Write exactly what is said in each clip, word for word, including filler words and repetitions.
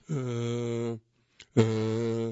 Uh, uh.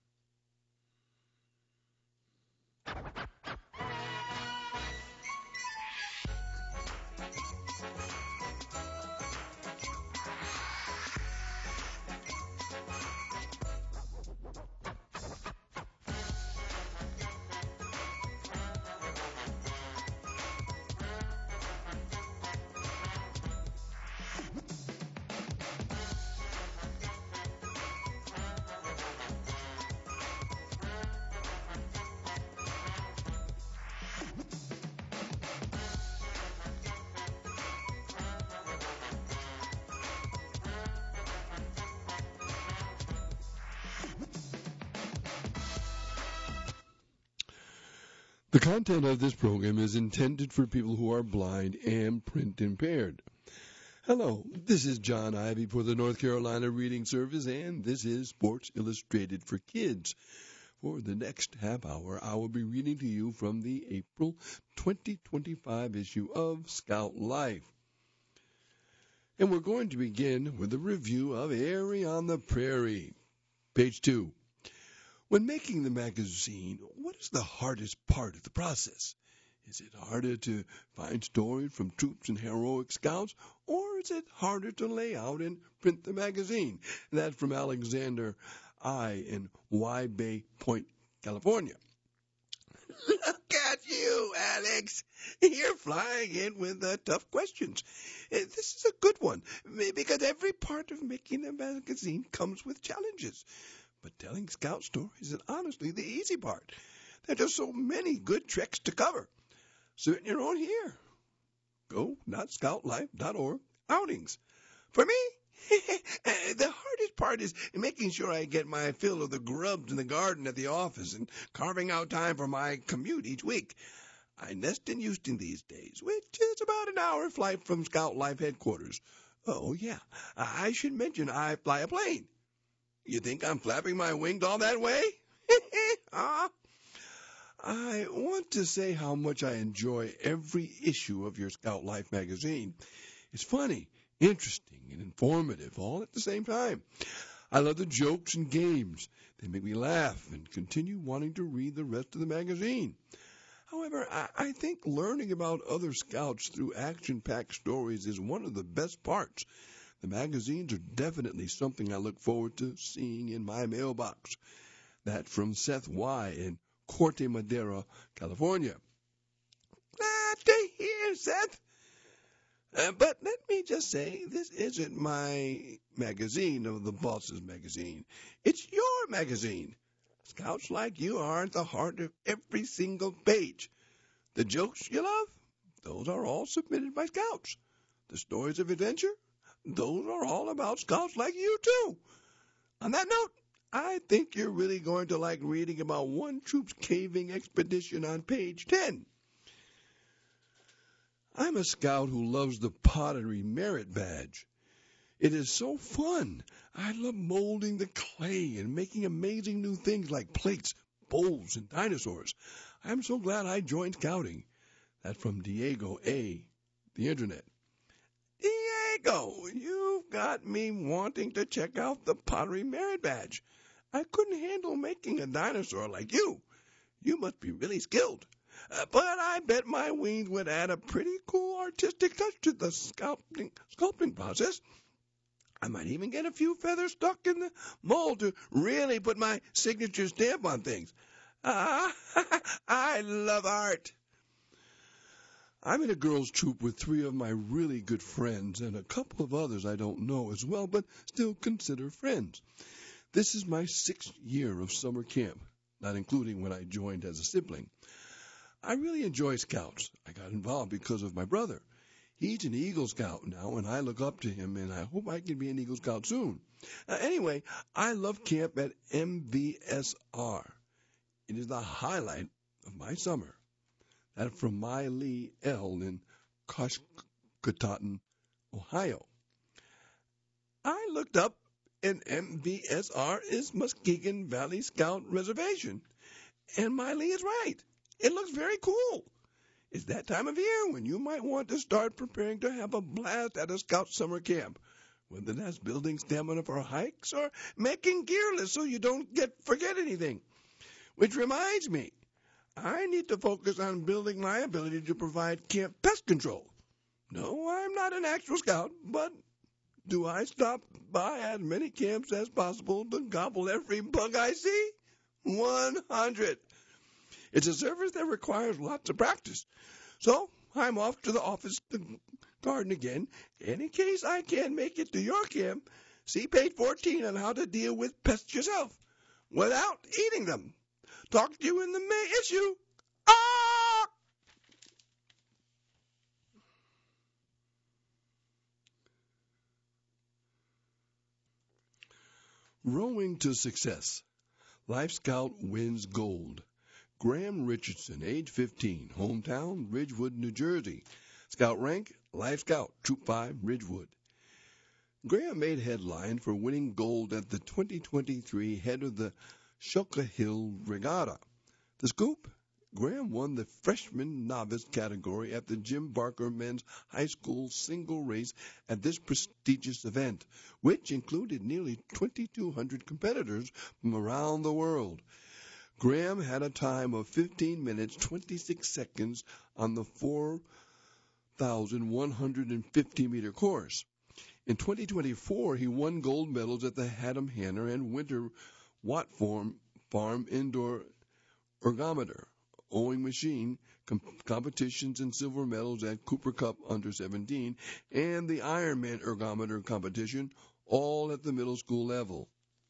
The content of this program is intended for people who are blind and print impaired. Hello, this is John Ivy for the North Carolina Reading Service, and this is Sports Illustrated for Kids. For the next half hour, I will be reading to you from the April twenty twenty-five issue of Scout Life. And we're going to begin with a review of Airy on the Prairie, page two. When making the magazine, what is the hardest part of the process? Is it harder to find stories from troops and heroic scouts, or is it harder to lay out and print the magazine? That from Alexander I. in Y Bay Point, California. Look at you, Alex. You're flying in with the tough questions. This is a good one, because every part of making a magazine comes with challenges. But telling scout stories is honestly the easy part. There are just so many good tricks to cover. Certain your own here. Go dot scout life dot org outings. For me, the hardest part is making sure I get my fill of the grubs in the garden at the office and carving out time for my commute each week. I nest in Houston these days, which is about an hour flight from Scout Life headquarters. Oh, yeah, I should mention I fly a plane. You think I'm flapping my wings all that way? uh, I want to say how much I enjoy every issue of your Scout Life magazine. It's funny, interesting, and informative all at the same time. I love the jokes and games. They make me laugh and continue wanting to read the rest of the magazine. However, I, I think learning about other scouts through action-packed stories is one of the best parts. The magazines are definitely something I look forward to seeing in my mailbox. That from Seth Y. in Corte Madera, California. Glad to hear, Seth. Uh, but let me just say, this isn't my magazine of the Bosses magazine. It's your magazine. Scouts like you are at the heart of every single page. The jokes you love, those are all submitted by Scouts. The stories of adventure, those are all about Scouts like you, too. On that note, I think you're really going to like reading about one troop's caving expedition on page ten. I'm a Scout who loves the Pottery Merit Badge. It is so fun. I love molding the clay and making amazing new things like plates, bowls, and dinosaurs. I'm so glad I joined Scouting. That from Diego A., the Internet. Diego, you've got me wanting to check out the Pottery Merit Badge. I couldn't handle making a dinosaur like you. You must be really skilled. Uh, but I bet my wings would add a pretty cool artistic touch to the sculpting, sculpting process. I might even get a few feathers stuck in the mold to really put my signature stamp on things. Ah, I love art. I'm in a girls' troop with three of my really good friends and a couple of others I don't know as well, but still consider friends. This is my sixth year of summer camp, not including when I joined as a sibling. I really enjoy Scouts. I got involved because of my brother. He's an Eagle Scout now, and I look up to him, and I hope I can be an Eagle Scout soon. Uh, anyway, I love camp at M V S R. It is the highlight of my summer. That from Miley L. in Coshocton, Ohio. I looked up, and M V S R is Muskegon Valley Scout Reservation. And Miley is right. It looks very cool. It's that time of year when you might want to start preparing to have a blast at a Scout summer camp. whether that's building stamina for hikes or making gear lists so you don't get forget anything. Which reminds me, I need to focus on building my ability to provide camp pest control. No, I'm not an actual scout, but do I stop by as many camps as possible to gobble every bug I see? one hundred. It's a service that requires lots of practice. So I'm off to the office garden again, and in case I can't make it to your camp, see page fourteen on how to deal with pests yourself without eating them. Talk to you in the May issue. Ah! Rowing to success. Life Scout wins gold. Graham Richardson, age fifteen, hometown, Ridgewood, New Jersey. Scout rank, Life Scout, Troop five, Ridgewood. Graham made headline for winning gold at the twenty twenty-three head of the Shuka Hill Regatta. The scoop? Graham won the freshman novice category at the Jim Barker Men's High School single race at this prestigious event, which included nearly twenty-two hundred competitors from around the world. Graham had a time of fifteen minutes, twenty-six seconds on the four thousand one hundred fifty meter course. In twenty twenty-four, he won gold medals at the Haddam Hanner and Winter Watt Farm, Farm Indoor Ergometer Owing Machine com- competitions and silver medals at Cooper Cup under seventeen and the Ironman Ergometer competition, all at the middle school level.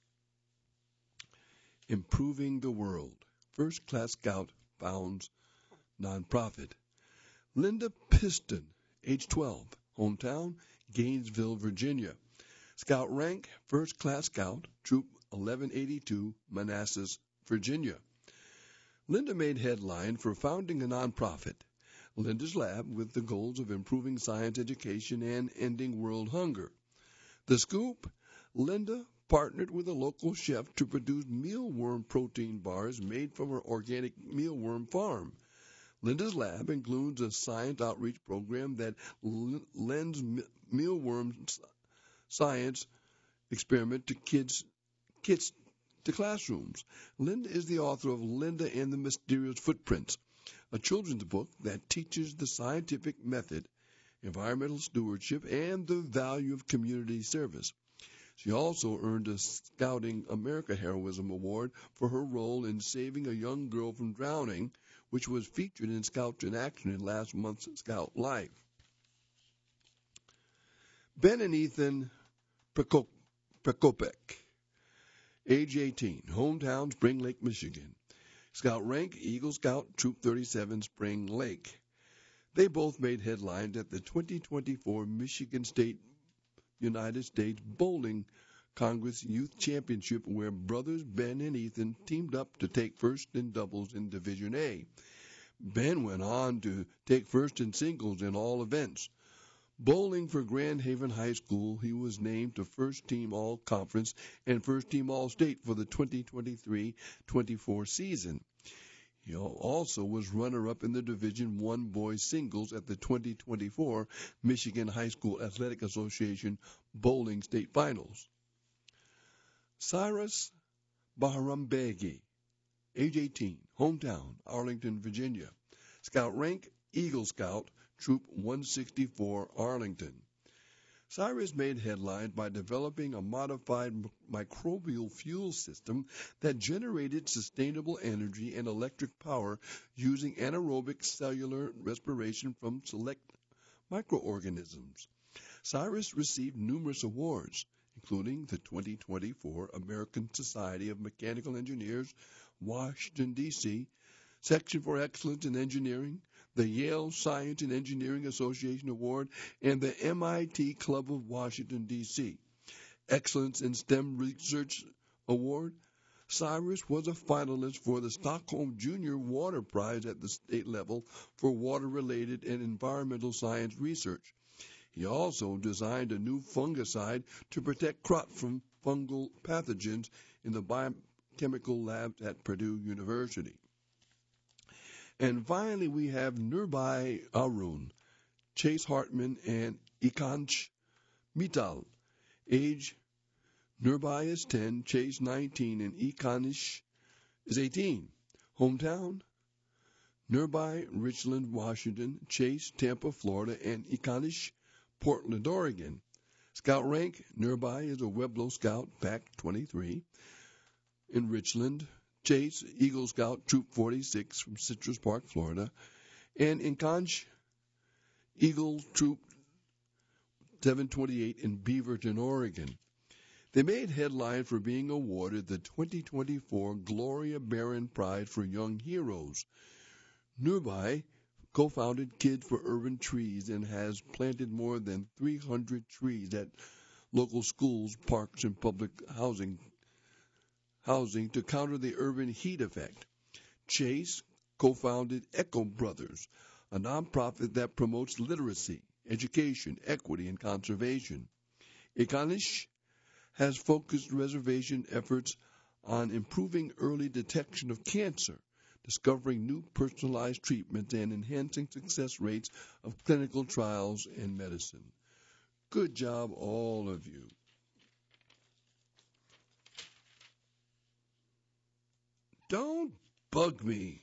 Improving the World. First Class Scout founds nonprofit. Linda Piston, age twelve, hometown, Gainesville, Virginia. Scout rank, First Class Scout, Troop eleven eighty-two, Manassas, Virginia. Linda made headline for founding a nonprofit, Linda's Lab, with the goals of improving science education and ending world hunger. The scoop, Linda partnered with a local chef to produce mealworm protein bars made from her organic mealworm farm. Linda's Lab includes a science outreach program that l- lends mealworm science experiment to kids, kids to classrooms. Linda is the author of Linda and the Mysterious Footprints, a children's book that teaches the scientific method, environmental stewardship, and the value of community service. She also earned a Scouting America Heroism Award for her role in saving a young girl from drowning, which was featured in Scouts in Action in last month's Scout Life. Ben and Ethan Prekopek, age eighteen, hometown, Spring Lake, Michigan. Scout rank, Eagle Scout, Troop thirty-seven, Spring Lake. They both made headlines at the twenty twenty-four Michigan State United States Bowling Congress Youth Championship, where brothers Ben and Ethan teamed up to take first in doubles in Division A. Ben went on to take first in singles in all events. Bowling for Grand Haven High School, he was named to First Team All-Conference and First Team All-State for the twenty twenty-three twenty-four season. He also was runner-up in the Division One boys singles at the twenty twenty-four Michigan High School Athletic Association Bowling State Finals. Cyrus Baharambegi, age eighteen, hometown, Arlington, Virginia. Scout rank, Eagle Scout, Troop one sixty-four, Arlington. Cyrus made headlines by developing a modified microbial fuel system that generated sustainable energy and electric power using anaerobic cellular respiration from select microorganisms. Cyrus received numerous awards, including the twenty twenty-four American Society of Mechanical Engineers, Washington, D C, Section for Excellence in Engineering, the Yale Science and Engineering Association Award, and the M I T Club of Washington, D C Excellence in STEM Research Award. Cyrus was a finalist for the Stockholm Junior Water Prize at the state level for water-related and environmental science research. He also designed a new fungicide to protect crops from fungal pathogens in the biochemical labs at Purdue University. And finally, we have Nurbai Arun, Chase Hartman, and Ikanch Mittal, Age, Nearby is ten, Chase nineteen, and Econish is eighteen. Hometown, Nearby, Richland, Washington, Chase, Tampa, Florida, and Econish, Portland, Oregon. Scout rank, Nearby is a Weblo Scout, Pack twenty-three. In Richland, Chase, Eagle Scout, Troop forty-six from Citrus Park, Florida. And in Conch, Eagle Troop seven twenty-eight in Beaverton, Oregon. They made headline for being awarded the twenty twenty-four Gloria Barron Prize for Young Heroes. Nearby co-founded Kids for Urban Trees and has planted more than three hundred trees at local schools, parks, and public housing housing to counter the urban heat effect. Chase co-founded Echo Brothers, a nonprofit that promotes literacy, education, equity, and conservation. Econish has focused reservation efforts on improving early detection of cancer, discovering new personalized treatments, and enhancing success rates of clinical trials in medicine. Good job, all of you. Don't bug me.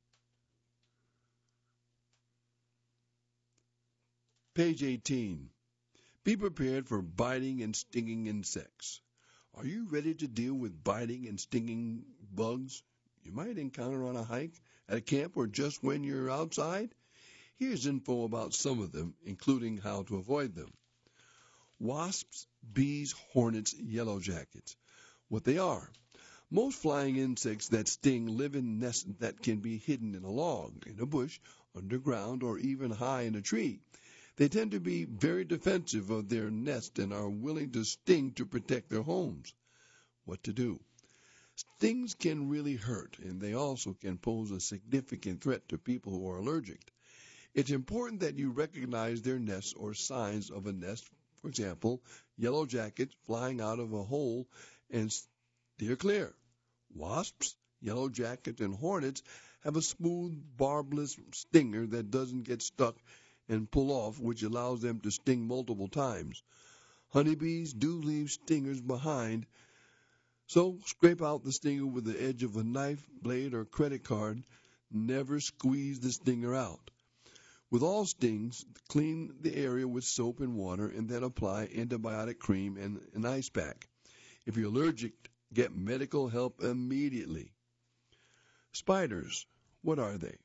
Page eighteen. Be prepared for biting and stinging insects. Are you ready to deal with biting and stinging bugs you might encounter on a hike, at a camp, or just when you're outside? Here's info about some of them, including how to avoid them. Wasps, bees, hornets, yellow jackets. What they are. Most flying insects that sting live in nests that can be hidden in a log, in a bush, underground, or even high in a tree. They tend to be very defensive of their nest and are willing to sting to protect their homes. What to do? Stings can really hurt, and they also can pose a significant threat to people who are allergic. It's important that you recognize their nests or signs of a nest, for example, yellow jackets flying out of a hole, and steer clear. Wasps, yellow jackets, and hornets have a smooth, barbless stinger that doesn't get stuck and pull off, which allows them to sting multiple times. Honeybees do leave stingers behind, so scrape out the stinger with the edge of a knife, blade, or credit card. Never squeeze the stinger out. With all stings, clean the area with soap and water and then apply antibiotic cream and an ice pack. If you're allergic, get medical help immediately. Spiders, what are they?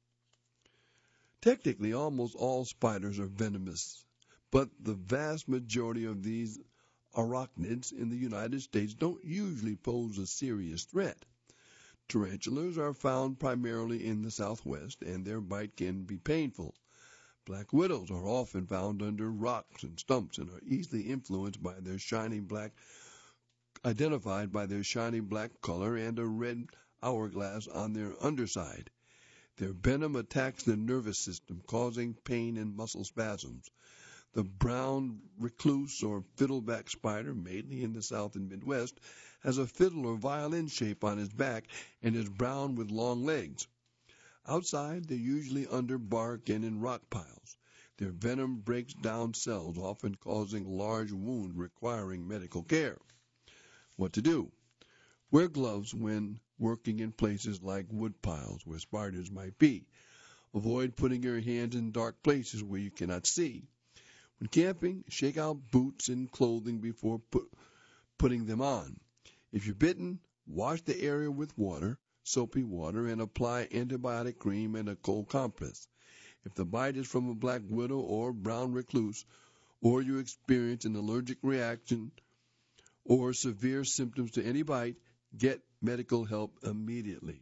Technically, almost all spiders are venomous, but the vast majority of these arachnids in the United States don't usually pose a serious threat. Tarantulas are found primarily in the Southwest, and their bite can be painful. Black widows are often found under rocks and stumps and are easily influenced by their shiny black, identified by their shiny black color and a red hourglass on their underside. Their venom attacks the nervous system, causing pain and muscle spasms. The brown recluse or fiddleback spider, mainly in the South and Midwest, has a fiddle or violin shape on his back and is brown with long legs. Outside, they're usually under bark and in rock piles. Their venom breaks down cells, often causing large wounds requiring medical care. What to do? Wear gloves when working in places like wood piles where spiders might be. Avoid putting your hands in dark places where you cannot see. When camping, shake out boots and clothing before put, putting them on. If you're bitten, wash the area with water, soapy water, and apply antibiotic cream and a cold compress. If the bite is from a black widow or brown recluse, or you experience an allergic reaction or severe symptoms to any bite, get medical help immediately.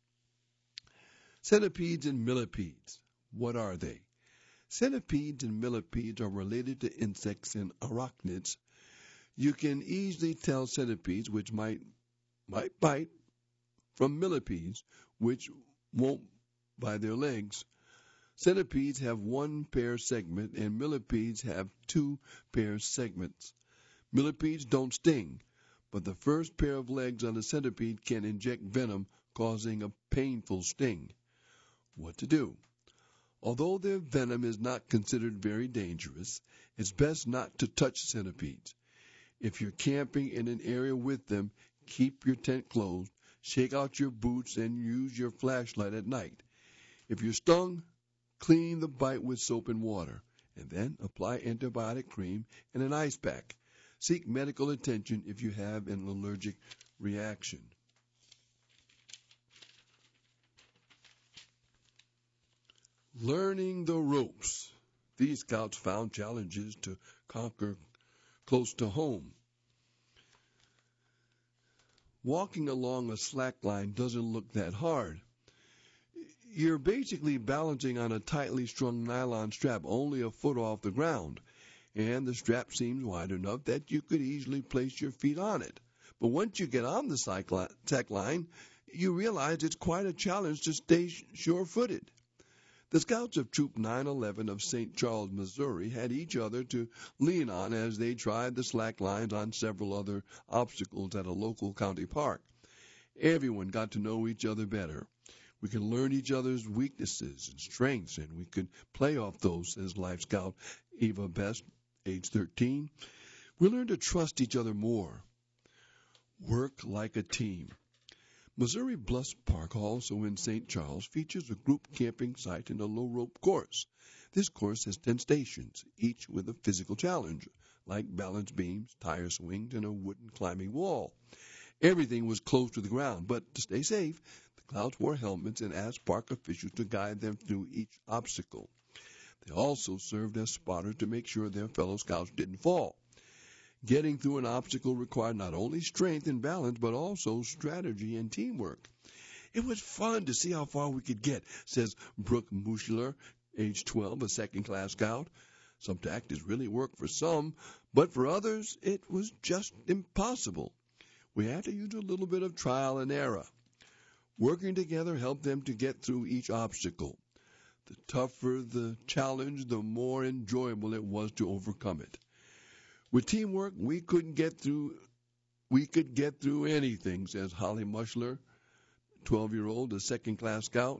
Centipedes and millipedes. What are they? Centipedes and millipedes are related to insects and arachnids. You can easily tell centipedes, which might might bite, from millipedes, which won't by their legs. Centipedes have one pair segment, and millipedes have two pair segments. Millipedes don't sting, but the first pair of legs on a centipede can inject venom, causing a painful sting. What to do? Although their venom is not considered very dangerous, it's best not to touch centipedes. If you're camping in an area with them, keep your tent closed, shake out your boots, and use your flashlight at night. If you're stung, clean the bite with soap and water, and then apply antibiotic cream and an ice pack. Seek medical attention if you have an allergic reaction. Learning the ropes. These scouts found challenges to conquer close to home. Walking along a slack line doesn't look that hard. You're basically balancing on a tightly strung nylon strap only a foot off the ground, and the strap seems wide enough that you could easily place your feet on it. But once you get on the slack line, you realize it's quite a challenge to stay sure-footed. The scouts of Troop nine eleven of Saint Charles, Missouri, had each other to lean on as they tried the slack lines on several other obstacles at a local county park. Everyone got to know each other better. We could learn each other's weaknesses and strengths, and we could play off those, says Life Scout Eva Best, age thirteen. We learned to trust each other more. Work like a team. Missouri Bluffs Park, also in Saint Charles, features a group camping site and a low-rope course. This course has ten stations, each with a physical challenge, like balance beams, tire swings, and a wooden climbing wall. Everything was close to the ground, but to stay safe, the scouts wore helmets and asked park officials to guide them through each obstacle. They also served as spotters to make sure their fellow scouts didn't fall. Getting through an obstacle required not only strength and balance, but also strategy and teamwork. It was fun to see how far we could get, says Brooke Muschler, age twelve, a second-class scout. Some tactics really worked for some, but for others, it was just impossible. We had to use a little bit of trial and error. Working together helped them to get through each obstacle. The tougher the challenge, the more enjoyable it was to overcome it. With teamwork, we couldn't get through. We could get through anything, says Holly Muschler, twelve-year-old, a second-class scout.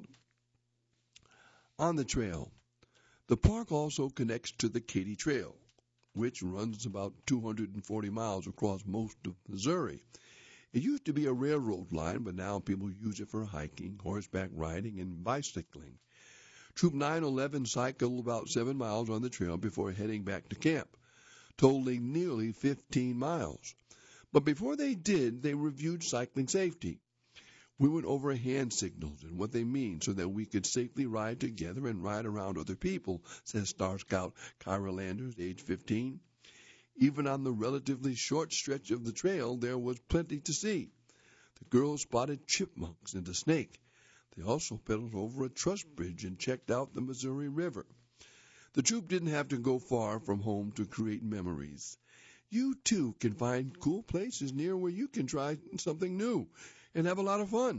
On the trail, the park also connects to the Katy Trail, which runs about two hundred forty miles across most of Missouri. It used to be a railroad line, but now people use it for hiking, horseback riding, and bicycling. Troop nine eleven cycled about seven miles on the trail before heading back to camp, totaling nearly fifteen miles. But before they did, they reviewed cycling safety. We went over hand signals and what they mean so that we could safely ride together and ride around other people, says Star Scout Kyra Landers, age fifteen. Even on the relatively short stretch of the trail, there was plenty to see. The girls spotted chipmunks and a snake. They also pedaled over a truss bridge and checked out the Missouri River. The troop didn't have to go far from home to create memories. You, too, can find cool places near where you can try something new and have a lot of fun.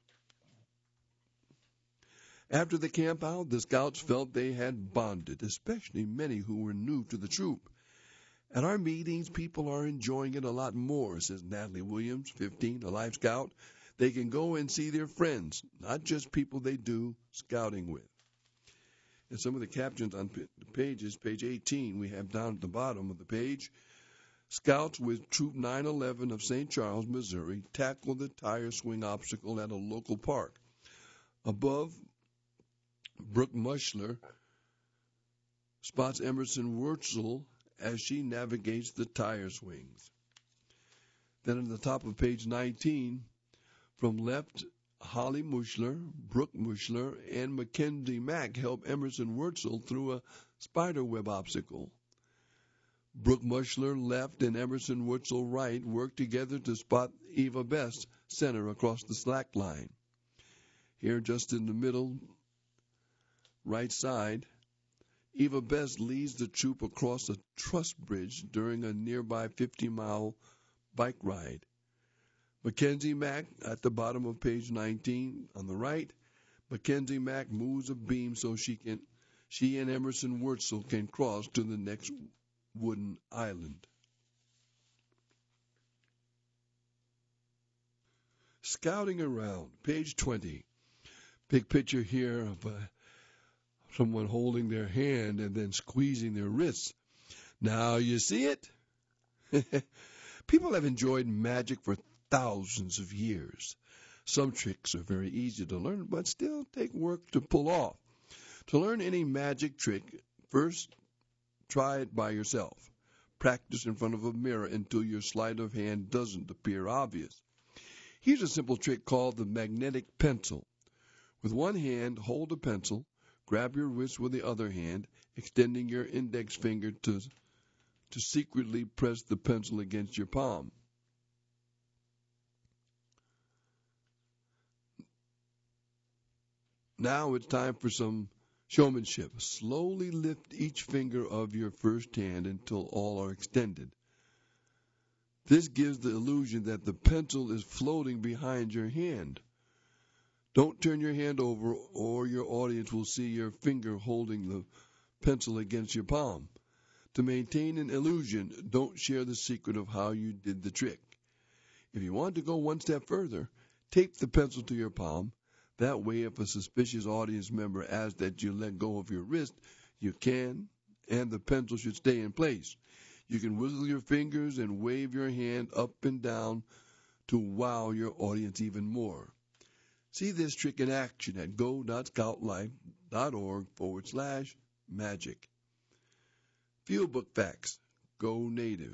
After the camp out, the scouts felt they had bonded, especially many who were new to the troop. At our meetings, people are enjoying it a lot more, says Natalie Williams, fifteen, a Life Scout. They can go and see their friends, not just people they do scouting with. And some of the captions on the pages, page eighteen, we have down at the bottom of the page, Scouts with Troop nine eleven of Saint Charles, Missouri, tackled the tire swing obstacle at a local park. Above, Brooke Muschler spots Emerson Wurzel as she navigates the tire swings. Then at the top of page nineteen, from left, Holly Muschler, Brooke Muschler, and Mackenzie Mack help Emerson Wurzel through a spiderweb obstacle. Brooke Muschler left and Emerson Wurzel right work together to spot Eva Best center across the slack line. Here, just in the middle, right side, Eva Best leads the troop across a truss bridge during a nearby fifty-mile bike ride. Mackenzie Mack at the bottom of page nineteen on the right. Mackenzie Mack moves a beam so she can, she and Emerson Wurzel can cross to the next wooden island. Scouting around, page twenty. Big picture here of uh, someone holding their hand and then squeezing their wrists. Now you see it? People have enjoyed magic for thousands of years. Some tricks are very easy to learn, but still take work to pull off. To learn any magic trick, first try it by yourself. Practice in front of a mirror until your sleight of hand doesn't appear obvious. Here's a simple trick called the magnetic pencil. With one hand, hold a pencil, grab your wrist with the other hand, extending your index finger to, to secretly press the pencil against your palm. Now it's time for some showmanship. Slowly lift each finger of your first hand until all are extended. This gives the illusion that the pencil is floating behind your hand. Don't turn your hand over or your audience will see your finger holding the pencil against your palm. To maintain an illusion, don't share the secret of how you did the trick. If you want to go one step further, tape the pencil to your palm. That way, if a suspicious audience member asks that you let go of your wrist, you can, and the pencil should stay in place. You can wiggle your fingers and wave your hand up and down to wow your audience even more. See this trick in action at go.scoutlife.org forward slash magic. Fieldbook facts. Go native.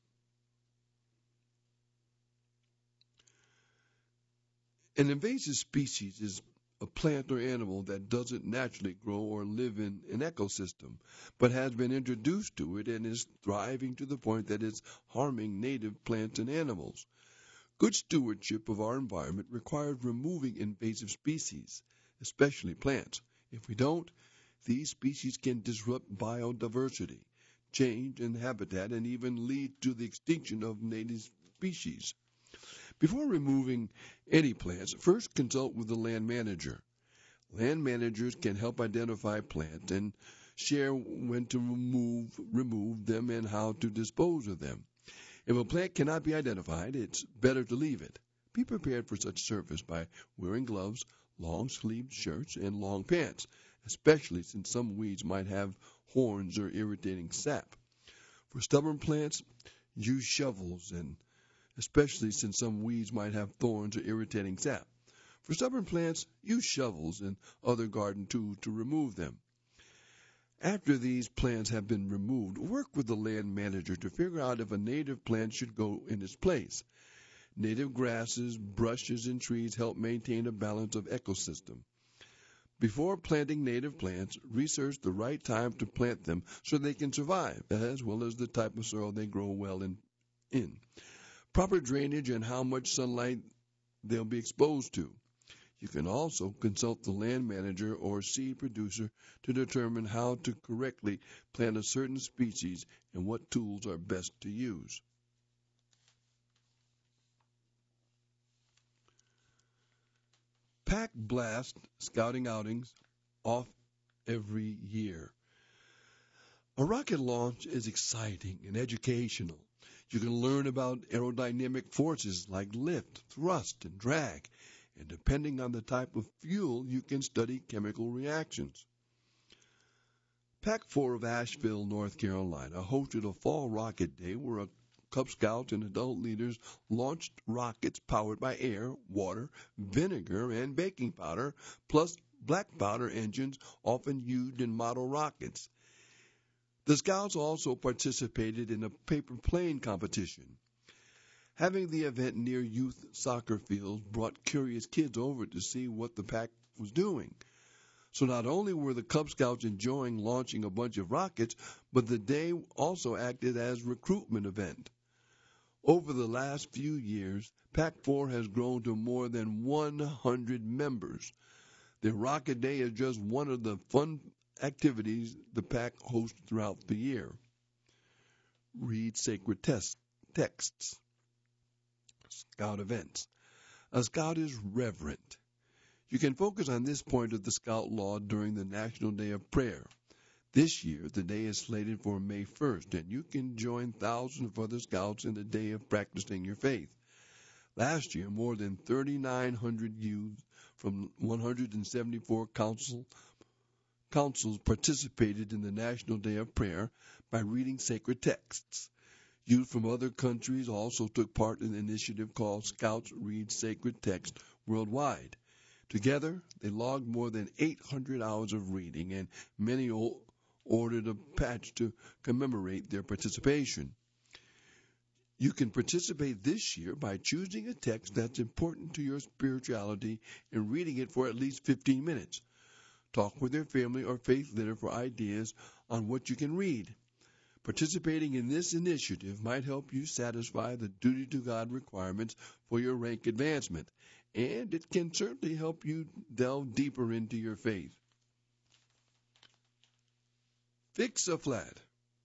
An invasive species is a plant or animal that doesn't naturally grow or live in an ecosystem, but has been introduced to it and is thriving to the point that it's harming native plants and animals. Good stewardship of our environment requires removing invasive species, especially plants. If we don't, these species can disrupt biodiversity, change in habitat, and even lead to the extinction of native species. Before removing any plants, first consult with the land manager. Land managers can help identify plants and share when to remove, remove them and how to dispose of them. If a plant cannot be identified, it's better to leave it. Be prepared for such service by wearing gloves, long-sleeved shirts, and long pants, especially since some weeds might have horns or irritating sap. For stubborn plants, use shovels, and especially since some weeds might have thorns or irritating sap. For stubborn plants, use shovels and other garden tools to remove them. After these plants have been removed, work with the land manager to figure out if a native plant should go in its place. Native grasses, brushes, and trees help maintain a balance of ecosystem. Before planting native plants, research the right time to plant them so they can survive, as well as the type of soil they grow well in. in. Proper drainage and how much sunlight they'll be exposed to. You can also consult the land manager or seed producer to determine how to correctly plant a certain species and what tools are best to use. Pack Blast scouting outings off every year. A rocket launch is exciting and educational. You can learn about aerodynamic forces like lift, thrust, and drag. And depending on the type of fuel, you can study chemical reactions. Pack four of Asheville, North Carolina, hosted a fall rocket day where a Cub Scouts and adult leaders launched rockets powered by air, water, vinegar, and baking powder, plus black powder engines often used in model rockets. The Scouts also participated in a paper plane competition. Having the event near youth soccer fields brought curious kids over to see what the pack was doing. So not only were the Cub Scouts enjoying launching a bunch of rockets, but the day also acted as a recruitment event. Over the last few years, Pack four has grown to more than one hundred members. The Rocket Day is just one of the fun activities the pack hosts throughout the year. Read sacred text, texts. Scout events. A scout is reverent. You can focus on this point of the Scout Law during the National Day of Prayer. This year, the day is slated for May first, and you can join thousands of other Scouts in the day of practicing your faith. Last year, more than thirty-nine hundred youth from one hundred seventy-four council, councils participated in the National Day of Prayer by reading sacred texts. Youth from other countries also took part in an initiative called Scouts Read Sacred Text Worldwide. Together, they logged more than eight hundred hours of reading, and many o- ordered a patch to commemorate their participation. You can participate this year by choosing a text that's important to your spirituality and reading it for at least fifteen minutes. Talk with your family or faith leader for ideas on what you can read. Participating in this initiative might help you satisfy the duty to God requirements for your rank advancement, and it can certainly help you delve deeper into your faith. Fix a flat.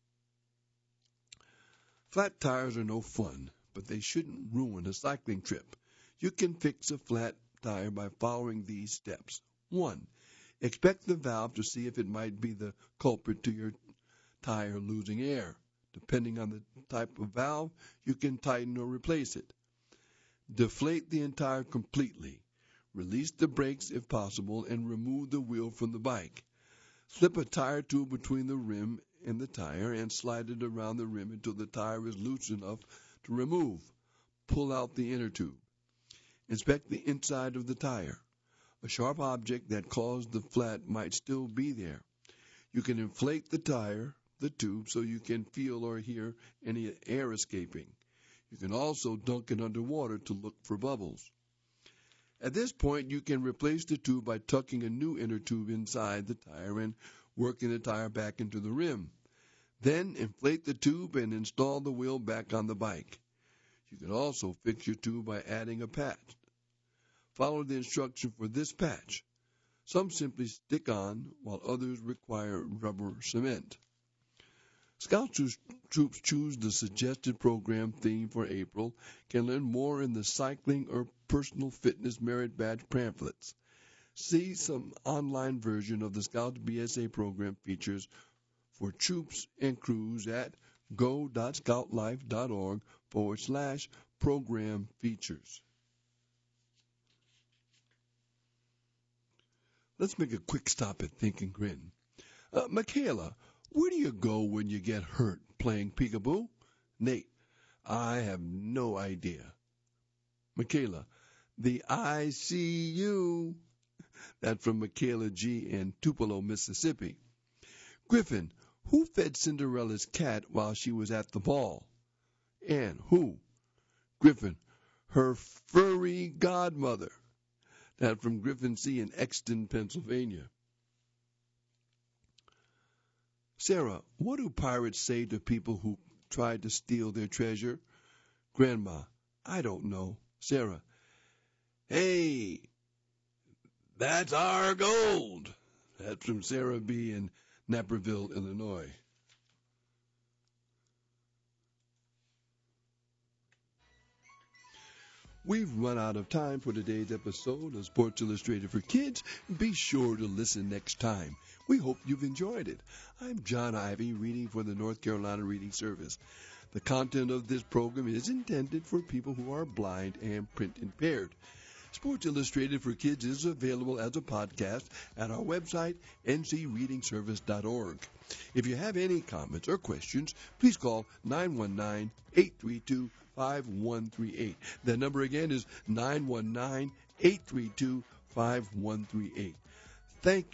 Flat tires are no fun, but they shouldn't ruin a cycling trip. You can fix a flat tire by following these steps. One, inspect the valve to see if it might be the culprit to your tire losing air. Depending on the type of valve, you can tighten or replace it. Deflate the tire completely. Release the brakes if possible and remove the wheel from the bike. Slip a tire tube between the rim and the tire and slide it around the rim until the tire is loose enough to remove. Pull out the inner tube. Inspect the inside of the tire. A sharp object that caused the flat might still be there. You can inflate the tire, the tube, so you can feel or hear any air escaping. You can also dunk it under water to look for bubbles. At this point, you can replace the tube by tucking a new inner tube inside the tire and working the tire back into the rim. Then inflate the tube and install the wheel back on the bike. You can also fix your tube by adding a patch. Follow the instruction for this patch. Some simply stick on, while others require rubber cement. Scout troops choose the suggested program theme for April can learn more in the cycling or personal fitness merit badge pamphlets. See some online version of the Scouts B S A program features for troops and crews at go.scoutlife.org forward slash program features. Let's make a quick stop at Think and Grin. Uh, Michaela, where do you go when you get hurt playing peekaboo? Nate, I have no idea. Michaela, the I C U. That's from Michaela G. in Tupelo, Mississippi. Griffin, who fed Cinderella's cat while she was at the ball? Ann, who? Griffin, her furry godmother. That's from Griffin C. in Exton, Pennsylvania. Sarah, what do pirates say to people who try to steal their treasure? Grandma, I don't know. Sarah, hey, that's our gold. That's from Sarah B. in Naperville, Illinois. We've run out of time for today's episode of Sports Illustrated for Kids. Be sure to listen next time. We hope you've enjoyed it. I'm John Ivy, reading for the North Carolina Reading Service. The content of this program is intended for people who are blind and print impaired. Sports Illustrated for Kids is available as a podcast at our website, n c reading service dot org. If you have any comments or questions, please call nine one nine, eight three two, five one three eight. That number again is nine one nine, eight three two, five one three eight. Thank you.